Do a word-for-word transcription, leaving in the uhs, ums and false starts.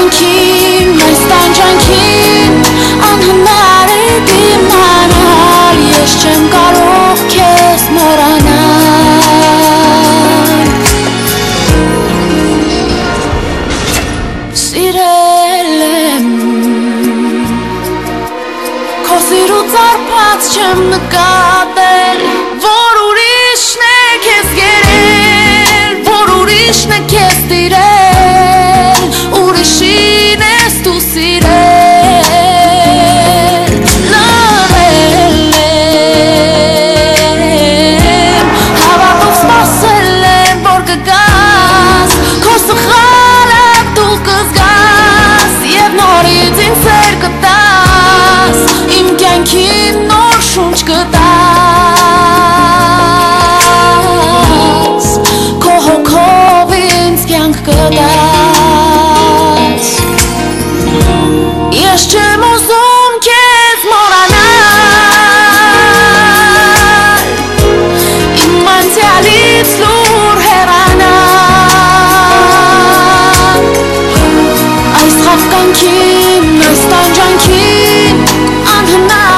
կանքին, այս տանջանքին անհնարի դիմանալ, ես չեմ կարող քեզ մոռանալ, սիրել եմ, քո սիրուց արբած չեմ նկատել, որ ուրիշն է քեզ գերել, որ ուրիշն է քեզ տիրել, ուրիշին ես դու սիրել, լռել եմ, հավատով սպասել եմ, որ կգաս, քո սխալը դու կզգաս, և նորից ինձ սեր կտաս, իմ կյանքին նոր շունչ կտաս, քո հոգով ինձ կյանք կտաս, ես չեմ ուզում քեզ մոռանալ, իմ անցյալից լուր հեռանալ, այս խաբկանքին, այս տանջանքին անհնար